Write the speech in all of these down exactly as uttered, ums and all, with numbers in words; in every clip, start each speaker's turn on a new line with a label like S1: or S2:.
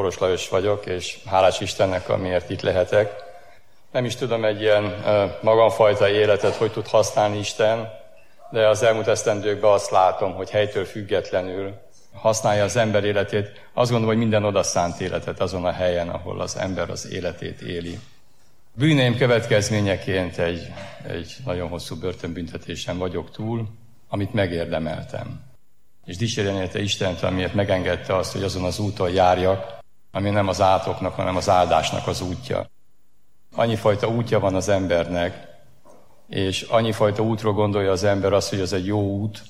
S1: Boros Lajos vagyok, és hálás Istennek, amiért itt lehetek. Nem is tudom egy ilyen magamfajta életet, hogy tud használni Isten, de az elmúlt esztendőkben azt látom, hogy helytől függetlenül használja az ember életét. Azt gondolom, hogy minden odaszánt életet azon a helyen, ahol az ember az életét éli. Bűneim következményeként egy, egy nagyon hosszú börtönbüntetésen vagyok túl, amit megérdemeltem. És dicsérjen érte Istent, amiért megengedte azt, hogy azon az úton járjak, ami nem az átoknak, hanem az áldásnak az útja. Annyifajta útja van az embernek, és annyifajta útról gondolja az ember azt, hogy az egy jó út.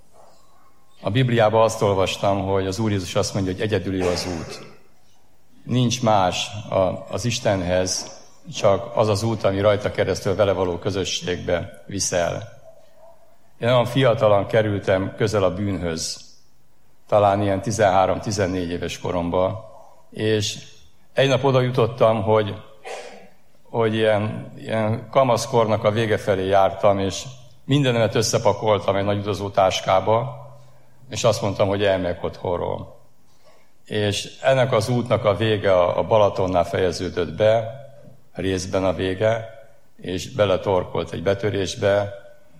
S1: A Bibliában azt olvastam, hogy az Úr Jézus azt mondja, hogy egyedüli az út. Nincs más az Istenhez, csak az az út, ami rajta keresztül vele való közösségbe viszel. Én olyan fiatalan kerültem közel a bűnhöz, talán ilyen tizenhárom-tizennégy éves koromban, és egy nap oda jutottam, hogy, hogy ilyen, ilyen kamaszkornak a vége felé jártam, és mindenemet összepakoltam egy nagy utazó táskába, és azt mondtam, hogy elmegyek otthonról. És ennek az útnak a vége a Balatonnál fejeződött be, részben a vége, és beletorkolt egy betörésbe.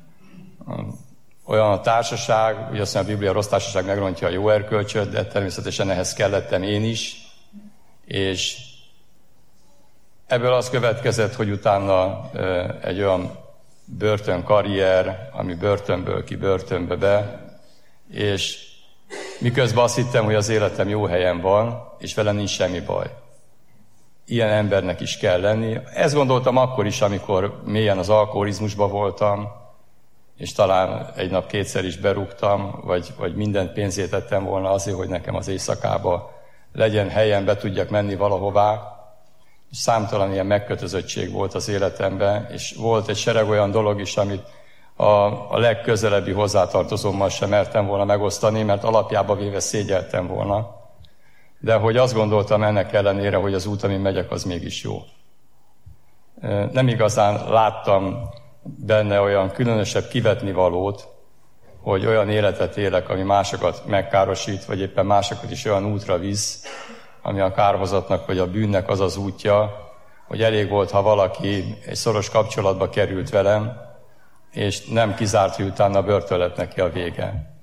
S1: Olyan a társaság, ugye azt mondja, a Biblia, a rossz társaság megrontja a jó erkölcsöt, de természetesen ehhez kellettem én is, és ebből az következett, hogy utána egy olyan börtönkarrier, ami börtönből ki börtönbe be, és miközben azt hittem, hogy az életem jó helyen van, és vele nincs semmi baj. Ilyen embernek is kell lenni. Ezt gondoltam akkor is, amikor mélyen az alkoholizmusban voltam, és talán egy nap kétszer is berúgtam, vagy, vagy mindent pénzét tettem volna azért, hogy nekem az éjszakába legyen helyen, be tudjak menni valahová. És számtalan ilyen megkötözöttség volt az életemben, és volt egy sereg olyan dolog is, amit a, a legközelebbi hozzátartozómmal sem mertem volna megosztani, mert alapjába véve szégyeltem volna. De hogy azt gondoltam ennek ellenére, hogy az út, amin megyek, az mégis jó. Nem igazán láttam benne olyan különösebb kivetnivalót, hogy olyan életet élek, ami másokat megkárosít, vagy éppen másokat is olyan útra visz, ami a kárhozatnak vagy a bűnnek az az útja, hogy elég volt, ha valaki egy szoros kapcsolatba került velem, és nem kizárt, hogy utána börtön lett neki a vége.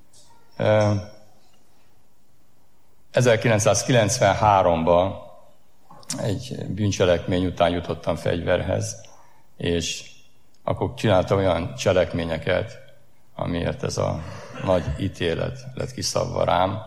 S1: ezerkilencszázkilencvenháromban egy bűncselekmény után jutottam fegyverhez, és akkor csináltam olyan cselekményeket, amiért ez a nagy ítélet lett kiszabva rám.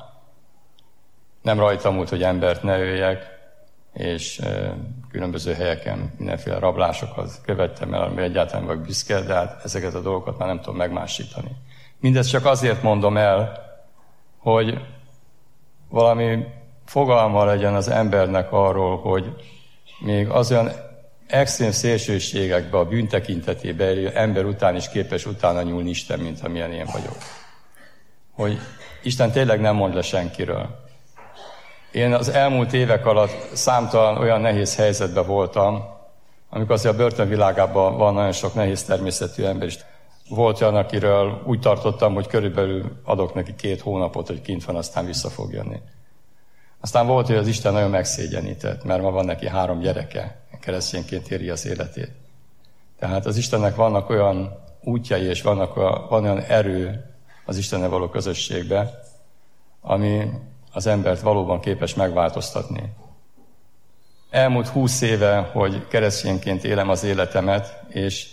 S1: Nem rajtam múlt, hogy embert ne öljek, és e, különböző helyeken mindenféle rablásokat követtem el, ami egyáltalán vagyok büszke, de hát ezeket a dolgokat már nem tudom megmásítani. Mindezt csak azért mondom el, hogy valami fogalma legyen az embernek arról, hogy még az olyan extrém szélsőségekbe, a bűn tekintetében élő ember után is képes utána nyúlni Isten, mint amilyen én vagyok. Hogy Isten tényleg nem mond le senkiről. Én az elmúlt évek alatt számtalan olyan nehéz helyzetben voltam, amikor azért a börtönvilágában van nagyon sok nehéz természetű ember is. Volt olyan, akiről úgy tartottam, hogy körülbelül adok neki két hónapot, hogy kint van, aztán vissza fog jönni. Aztán volt, hogy az Isten nagyon megszégyenített, mert ma van neki három gyereke, keresztényként éri az életét. Tehát az Istennek vannak olyan útjai, és vannak a, van olyan erő az Istennel való közösségbe, ami az embert valóban képes megváltoztatni. Elmúlt húsz éve, hogy keresztényként élem az életemet, és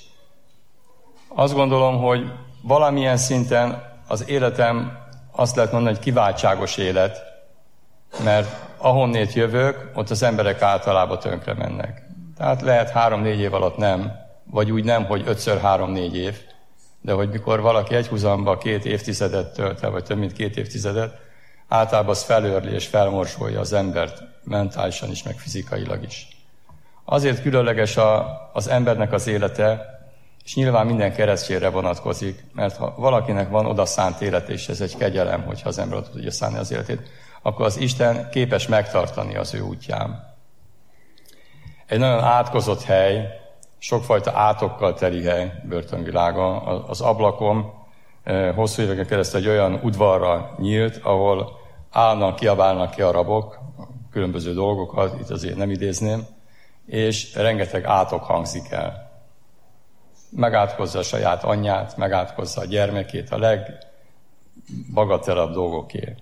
S1: azt gondolom, hogy valamilyen szinten az életem azt lehet mondani, hogy kiváltságos élet, mert ahonnét jövök, ott az emberek általában tönkre mennek. Tehát lehet három-négy év alatt nem, vagy úgy nem, hogy ötször három-négy év, de hogy mikor valaki egyhuzamba két évtizedet tölt el, vagy több mint két évtizedet, általában az felőrli és felmorsolja az embert mentálisan is, meg fizikailag is. Azért különleges a, az embernek az élete, és nyilván minden keresztényre vonatkozik, mert ha valakinek van oda szánt élete, és ez egy kegyelem, hogyha az ember oda tudja szánni az életét, akkor az Isten képes megtartani az ő útján. Egy nagyon átkozott hely, sokfajta átokkal teli hely börtönvilága. Az ablakom hosszú éveken keresztül egy olyan udvarra nyílt, ahol állnak, kiabálnak ki a rabok, különböző dolgokat, itt azért nem idézném, és rengeteg átok hangzik el. Megátkozza a saját anyját, megátkozza a gyermekét, a legbagatelabb dolgokért.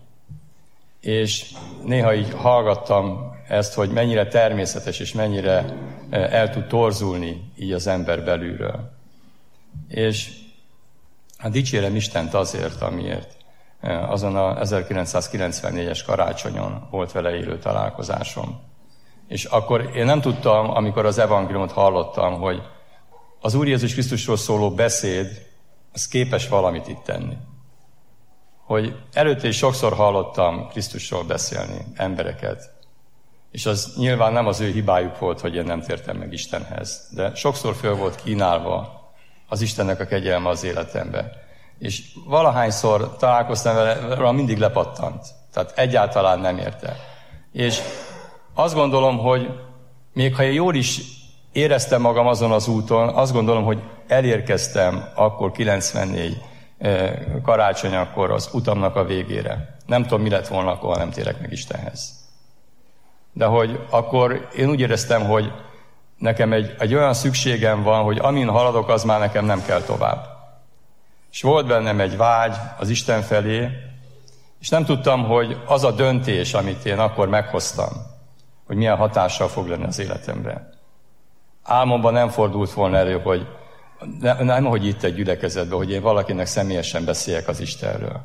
S1: És néha így hallgattam ezt, hogy mennyire természetes, és mennyire el tud torzulni így az ember belülről. És hát dicsérem Istent azért, amiért azon a ezerkilencszázkilencvennégyes karácsonyon volt vele élő találkozásom. És akkor én nem tudtam, amikor az evangéliumot hallottam, hogy az Úr Jézus Krisztusról szóló beszéd, az képes valamit itt tenni. Hogy előtte is sokszor hallottam Krisztusról beszélni embereket, és az nyilván nem az ő hibájuk volt, hogy én nem tértem meg Istenhez, de sokszor föl volt kínálva az Istennek a kegyelme az életembe. És valahányszor találkoztam vele, mindig lepattant. Tehát egyáltalán nem érte. És azt gondolom, hogy még ha én jól is éreztem magam azon az úton, azt gondolom, hogy elérkeztem akkor kilencvennégy karácsony akkor az utamnak a végére. Nem tudom, mi lett volna, akkor nem térek meg Istenhez. De hogy akkor én úgy éreztem, hogy nekem egy, egy olyan szükségem van, hogy amin haladok, az már nekem nem kell tovább. És volt bennem egy vágy az Isten felé, és nem tudtam, hogy az a döntés, amit én akkor meghoztam, hogy milyen hatással fog lenni az életemre. Álmomban nem fordult volna elő, hogy nem, nem hogy itt egy gyülekezetben, hogy én valakinek személyesen beszéljek az Istenről.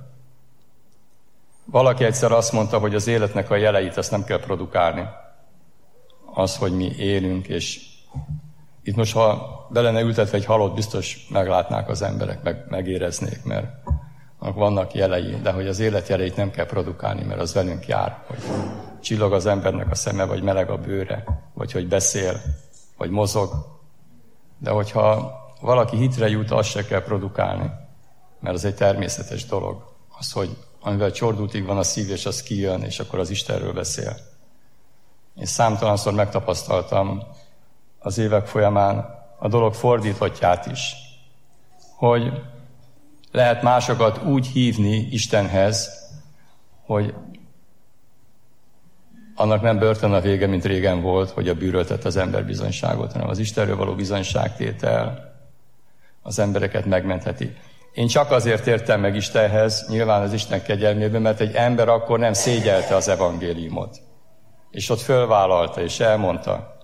S1: Valaki egyszer azt mondta, hogy az életnek a jeleit azt nem kell produkálni. Az, hogy mi élünk, és itt most, ha be lenne ültetve egy halott, biztos meglátnák az emberek, meg, megéreznék, mert vannak jelei, de hogy az élet jeleit nem kell produkálni, mert az velünk jár, hogy csillog az embernek a szeme, vagy meleg a bőre, vagy hogy beszél, vagy mozog. De hogyha valaki hitre jut, azt se kell produkálni, mert az egy természetes dolog. Az, hogy amivel csordultig van a szív, és az kijön, és akkor az Istenről beszél. Én számtalanszor megtapasztaltam az évek folyamán a dolog fordítottját is, hogy lehet másokat úgy hívni Istenhez, hogy annak nem börtön a vége, mint régen volt, hogy a bűről tett az ember bizonyságot, hanem az Istenről való bizonyságtétel az embereket megmentheti. Én csak azért értem meg Istenhez, nyilván az Isten kegyelmében, mert egy ember akkor nem szégyelte az evangéliumot. És ott fölvállalta, és elmondta.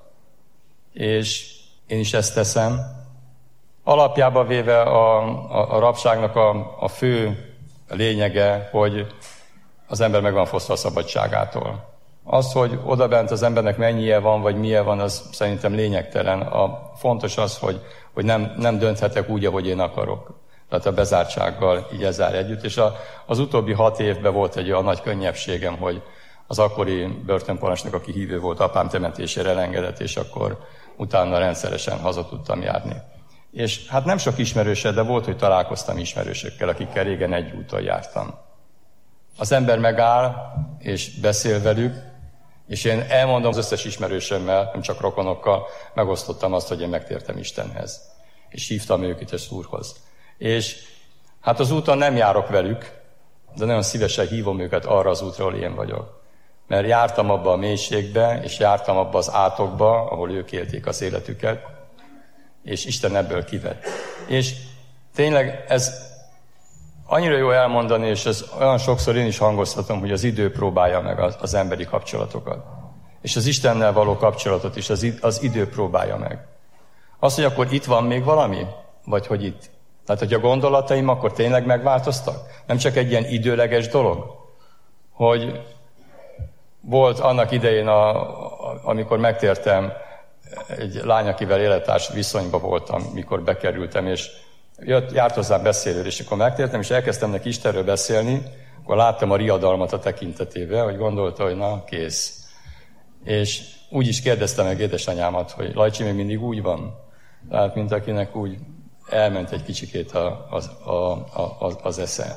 S1: És én is ezt teszem. Alapjába véve a, a, a rabságnak a, a fő lényege, hogy az ember meg van fosztva a szabadságától. Az, hogy odabent az embernek mennyie van, vagy milyen van, az szerintem lényegtelen. A fontos az, hogy, hogy nem, nem dönthetek úgy, ahogy én akarok. Tehát a bezártsággal így ezzel együtt. És a, az utóbbi hat évben volt egy olyan nagy könnyebbségem, hogy az akkori börtönparancsnok, aki hívő volt, apám temetésére elengedett, és akkor utána rendszeresen haza tudtam járni. És hát nem sok ismerősöd, de volt, hogy találkoztam ismerősökkel, akikkel régen egy úton jártam. Az ember megáll, és beszél velük, és én elmondom az összes ismerősömmel, nem csak rokonokkal, megosztottam azt, hogy én megtértem Istenhez. És hívtam őket az Úrhoz. És hát az úton nem járok velük, de nagyon szívesen hívom őket arra az útra, ahol én vagyok. Mert jártam abba a mélységbe, és jártam abba az átokba, ahol ők élték az életüket, és Isten ebből kivett. És tényleg ez annyira jó elmondani, és ez olyan sokszor én is hangoztatom, hogy az idő próbálja meg az, az emberi kapcsolatokat. És az Istennel való kapcsolatot is az, az idő próbálja meg. Az, hogy akkor itt van még valami? Vagy hogy itt? Tehát, hogy a gondolataim akkor tényleg megváltoztak? Nem csak egy ilyen időleges dolog? Hogy volt annak idején, a, a, amikor megtértem, egy lány, akivel élettárs viszonyban voltam, mikor bekerültem, és jött, járt hozzám beszélő, és akkor megtértem, és elkezdtem neki Istenről beszélni, akkor láttam a riadalmat a tekintetében, hogy gondolta, hogy na, kész. És úgy is kérdeztem meg édesanyámat, hogy Lajcsi, még mindig úgy van? Tehát, mint akinek úgy elment egy kicsikét a, a, a, a, az esze.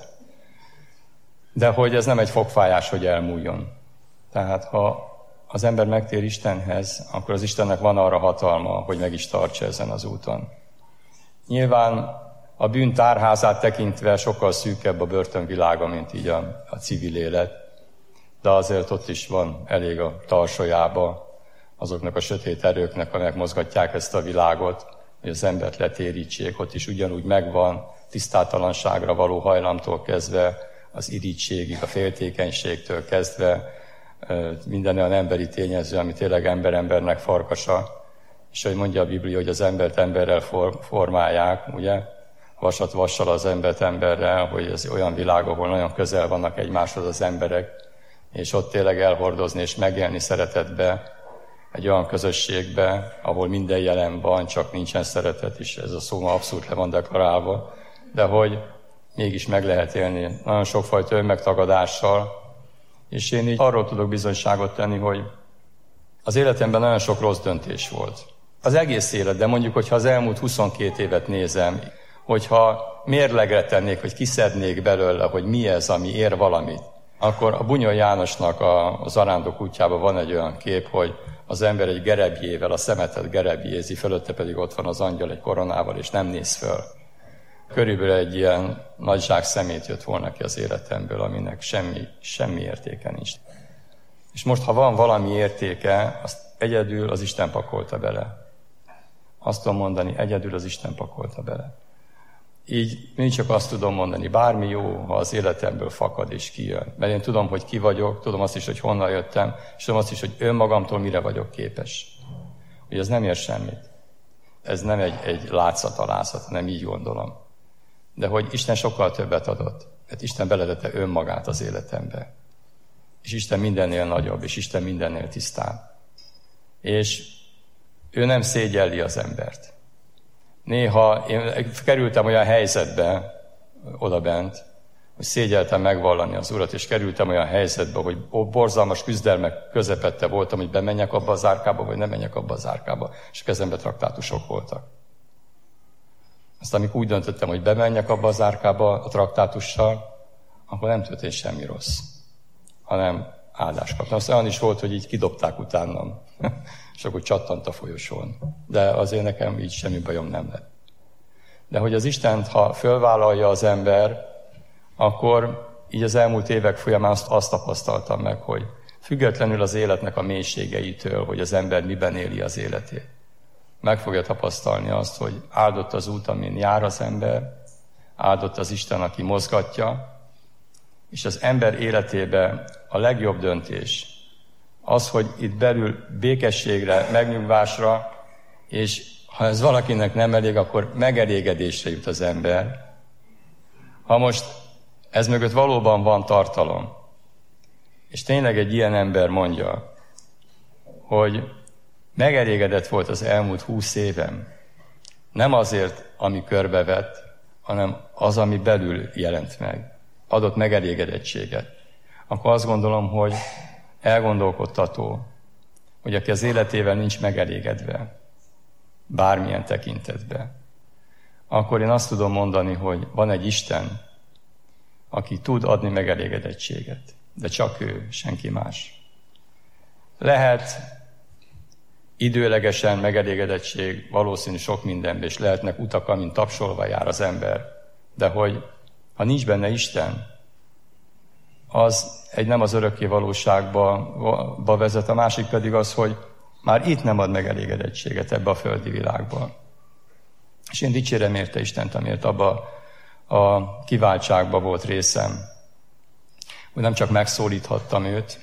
S1: De hogy ez nem egy fogfájás, hogy elmúljon. Tehát, ha az ember megtér Istenhez, akkor az Istennek van arra hatalma, hogy meg is tartsa ezen az úton. Nyilván a bűn tárházát tekintve sokkal szűkebb a börtönvilága, mint így a, a civil élet. de azért ott is van elég a tarsolyába azoknak a sötét erőknek, amelyek mozgatják ezt a világot, hogy az embert letérítsék. Ott is ugyanúgy megvan, tisztátalanságra való hajlamtól kezdve, az irítségig, a féltékenységtől kezdve, minden olyan emberi tényező, ami tényleg ember-embernek farkasa. És hogy mondja a Biblia, hogy az embert emberrel formálják, ugye? Vasat vassal az embert emberrel, hogy ez olyan világ, ahol nagyon közel vannak egymáshoz az emberek, és ott tényleg elhordozni és megélni szeretetbe, egy olyan közösségbe, ahol minden jelen van, csak nincsen szeretet, és ez a szó ma abszolút le van deklarálva, de hogy mégis meg lehet élni nagyon sokfajta önmegtagadással, és én így arról tudok bizonyságot tenni, hogy az életemben nagyon sok rossz döntés volt. Az egész élet, de mondjuk, hogyha az elmúlt huszonkét évet nézem, hogyha mérlegre tennék, hogy kiszednék belőle, hogy mi ez, ami ér valamit, akkor a Bunyol Jánosnak a, a Zarándok útjában van egy olyan kép, hogy az ember egy gerebjével, a szemetet gerebjézi, fölötte pedig ott van az angyal egy koronával, és nem néz föl. Körülbelül egy ilyen nagy zsák szemét jött volna ki az életemből, aminek semmi, semmi értéke nincs. És most, ha van valami értéke, azt egyedül az Isten pakolta bele. Azt tudom mondani, egyedül az Isten pakolta bele. Így mindig csak azt tudom mondani, bármi jó, ha az életemből fakad és kijön. Mert én tudom, hogy ki vagyok, tudom azt is, hogy honnan jöttem, és tudom azt is, hogy önmagamtól mire vagyok képes. Hogy ez nem ér semmit. Ez nem egy, egy látszatalázat, nem így gondolom. De hogy Isten sokkal többet adott. Mert Isten beletette önmagát az életembe. És Isten mindennél nagyobb, és Isten mindennél tisztább. És ő nem szégyelli az embert. Néha én kerültem olyan helyzetbe odabent, hogy szégyeltem megvallani az Urat, és kerültem olyan helyzetbe, hogy borzalmas küzdelmek közepette voltam, hogy bemenjek abba az árkába, vagy nem menjek abba az árkába, és a kezembe traktátusok voltak. Aztán amikor úgy döntöttem, hogy bemenjek abba az árkába a traktátussal, akkor nem történt semmi rossz, hanem áldást kaptam. Aztán olyan is volt, hogy így kidobták utánam, és akkor csattant a folyosón. De azért nekem így semmi bajom nem lett. De hogy az Istent, ha fölvállalja az ember, akkor így az elmúlt évek folyamán azt, azt tapasztaltam meg, hogy függetlenül az életnek a mélységeitől, hogy az ember miben éli az életét, meg fogja tapasztalni azt, hogy áldott az út, amin jár az ember, áldott az Isten, aki mozgatja, és az ember életébe a legjobb döntés az, hogy itt belül békességre, megnyugvásra, és ha ez valakinek nem elég, akkor megelégedésre jut az ember. Ha most ez mögött valóban van tartalom, és tényleg egy ilyen ember mondja, hogy megelégedett volt az elmúlt húsz évem, nem azért, ami körbevett, hanem az, ami belül jelent meg, adott megelégedettséget, akkor azt gondolom, hogy elgondolkodtató, hogy aki az életével nincs megelégedve, bármilyen tekintetben, akkor én azt tudom mondani, hogy van egy Isten, aki tud adni megelégedettséget, de csak ő, senki más. Lehet időlegesen megelégedettség, valószínű sok mindenben, és lehetnek utak, amin tapsolva jár az ember, de hogy ha nincs benne Isten, az egy nem az örökké valóságba vezet, a másik pedig az, hogy már itt nem ad megelégedettséget ebbe a földi világba. És én dicsérem érte Istent, amiért abba a kiváltságba volt részem, hogy nem csak megszólíthattam őt,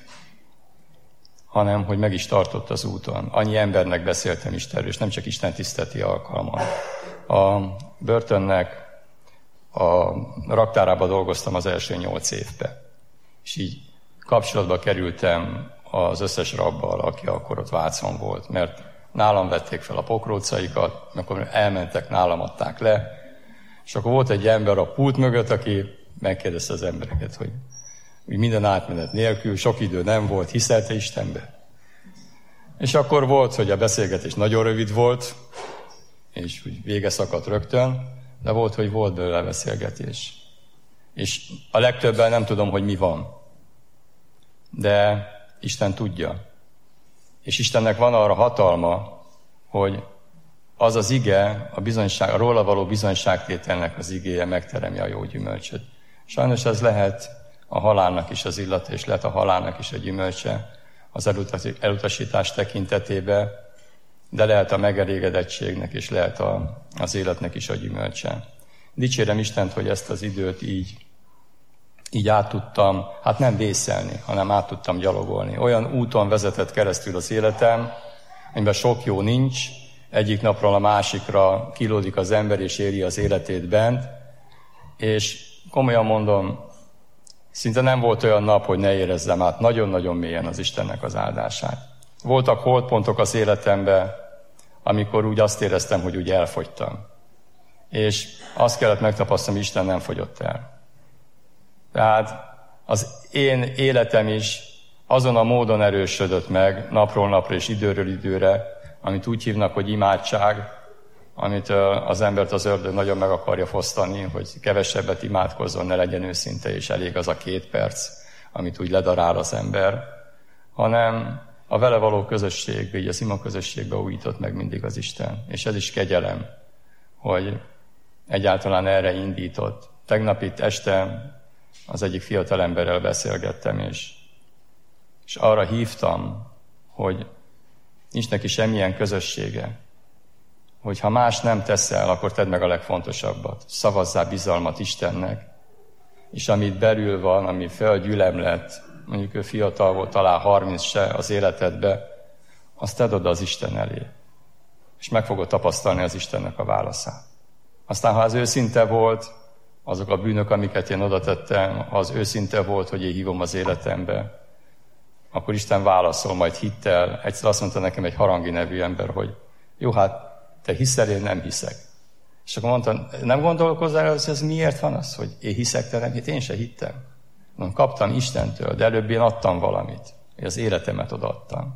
S1: hanem hogy meg is tartott az úton. Annyi embernek beszéltem Istenről, és nem csak Isten tiszteleti alkalman. A börtönnek a raktárába dolgoztam az első nyolc évben. És így kapcsolatba kerültem az összes rabbal, aki akkor ott Vácon volt, mert nálam vették fel a pokrócaikat, akkor elmentek, nálam adták le, és akkor volt egy ember a pult mögött, aki megkérdezte az embereket, hogy minden átmenet nélkül, sok idő nem volt, hiszelte Istenbe. És akkor volt, hogy a beszélgetés nagyon rövid volt, és úgy vége szakadt rögtön, de volt, hogy volt belőle beszélgetés. És a legtöbben nem tudom, hogy mi van. De Isten tudja. És Istennek van arra hatalma, hogy az az ige, a, bizonyság, a róla való bizonyságtételnek az igéje megteremje a jó gyümölcsöt. Sajnos ez lehet a halálnak is az illata, és lehet a halálnak is a gyümölcse az elutasítás tekintetében, de lehet a megelégedettségnek, és lehet a, az életnek is a gyümölcse. Dicsérem Istent, hogy ezt az időt így, így át tudtam, hát nem vészelni, hanem át tudtam gyalogolni. Olyan úton vezetett keresztül az életem, amiben sok jó nincs, egyik napról a másikra kilódik az ember, és éri az életét bent, és komolyan mondom, szinte nem volt olyan nap, hogy ne érezzem át nagyon-nagyon mélyen az Istennek az áldását. Voltak holdpontok az életemben, amikor úgy azt éreztem, hogy úgy elfogytam. És azt kellett megtapasztalni, Isten nem fogyott el. Tehát az én életem is azon a módon erősödött meg, napról napra és időről időre, amit úgy hívnak, hogy imádság, amit az embert az ördög nagyon meg akarja fosztani, hogy kevesebbet imádkozzon, ne legyen őszinte, és elég az a két perc, amit úgy ledarál az ember, hanem a vele való közösségbe, így az ima közösségbe újított meg mindig az Isten. És ez is kegyelem, hogy egyáltalán erre indított. Tegnap itt este az egyik fiatal emberrel beszélgettem, és, és arra hívtam, hogy nincs neki semmilyen közössége, hogy ha más nem teszel, akkor tedd meg a legfontosabbat. Szavazzál bizalmat Istennek, és amit belül van, ami felgyülem lett, mondjuk ő fiatal volt, talán harminc se az életedbe, azt tedd oda az Isten elé. És meg fogod tapasztalni az Istennek a válaszát. Aztán, ha az őszinte volt, azok a bűnök, amiket én oda tettem, ha az őszinte volt, hogy én hívom az életembe, akkor Isten válaszol majd hittel. Egyszer azt mondta nekem egy Harangi nevű ember, hogy jó, hát te hiszel, én nem hiszek. És akkor mondtam, nem gondolkozzál, hogy ez miért van az, hogy én hiszek, te nem hitt, én se hittem. Mondom, kaptam Istentől, de előbb én adtam valamit. Én az életemet odaadtam.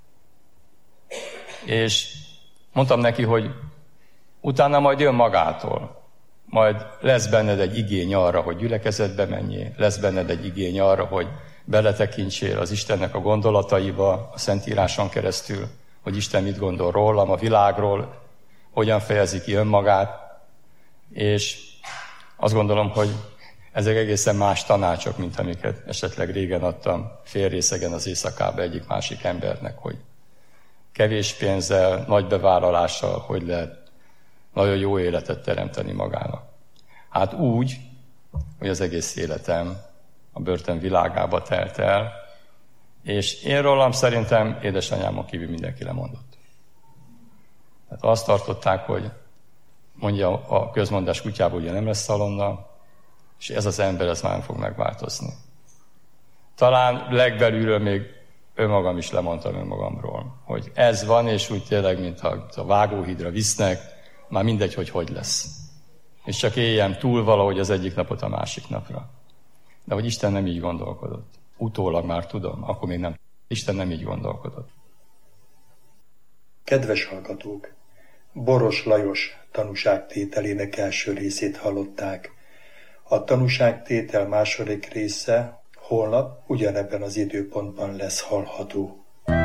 S1: És mondtam neki, hogy utána majd jön magától. Majd lesz benned egy igény arra, hogy gyülekezetbe menjél, lesz benned egy igény arra, hogy beletekintsél az Istennek a gondolataiba, a Szentíráson keresztül, hogy Isten mit gondol rólam, a világról, hogyan fejezi ki önmagát, és azt gondolom, hogy ezek egészen más tanácsok, mint amiket esetleg régen adtam félrészegen az éjszakába egyik másik embernek, hogy kevés pénzzel, nagy bevállalással, hogy lehet nagyon jó életet teremteni magának. Hát úgy, hogy az egész életem a börtön világába telt el, és én rólam szerintem édesanyámon kívül mindenki lemondott. Tehát azt tartották, hogy mondja a közmondás kutyából, ugye nem lesz szalonna, és ez az ember, ez már nem fog megváltozni. Talán legbelülről még önmagam is lemondtam önmagamról, hogy ez van, és úgy tényleg, mint a vágóhídra visznek, már mindegy, hogy hogy lesz. És csak éljem túl valahogy az egyik napot a másik napra. De hogy Isten nem így gondolkodott. Utólag már tudom, akkor még nem. Isten nem így gondolkodott.
S2: Kedves hallgatók! Boros Lajos tanúságtételének első részét hallották. A tanúságtétel második része holnap ugyanebben az időpontban lesz hallható.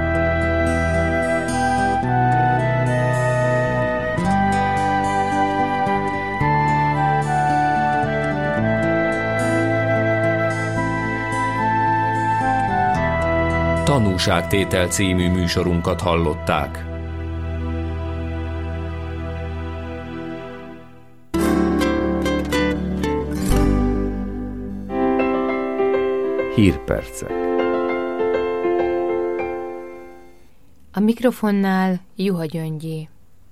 S3: Tanúságtétel című műsorunkat hallották. Hírpercek.
S4: A mikrofonnál Juha Gyöngyi.